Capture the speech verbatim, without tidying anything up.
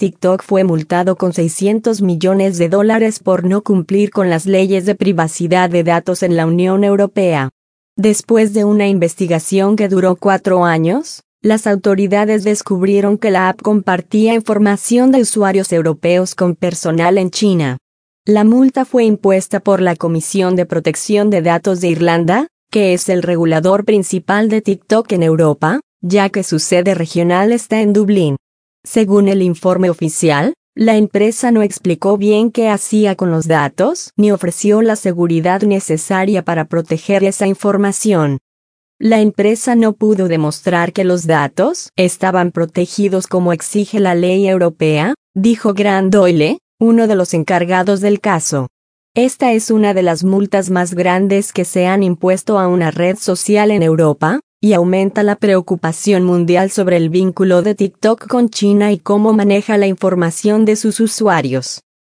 TikTok fue multado con seiscientos millones de dólares por no cumplir con las leyes de privacidad de datos en la Unión Europea. Después de una investigación que duró cuatro años, las autoridades descubrieron que la app compartía información de usuarios europeos con personal en China. La multa fue impuesta por la Comisión de Protección de Datos de Irlanda, que es el regulador principal de TikTok en Europa, ya que su sede regional está en Dublín. Según el informe oficial, la empresa no explicó bien qué hacía con los datos ni ofreció la seguridad necesaria para proteger esa información. La empresa no pudo demostrar que los datos estaban protegidos como exige la ley europea, dijo Grant Doyle, uno de los encargados del caso. Esta es una de las multas más grandes que se han impuesto a una red social en Europa, y aumenta la preocupación mundial sobre el vínculo de TikTok con China y cómo maneja la información de sus usuarios.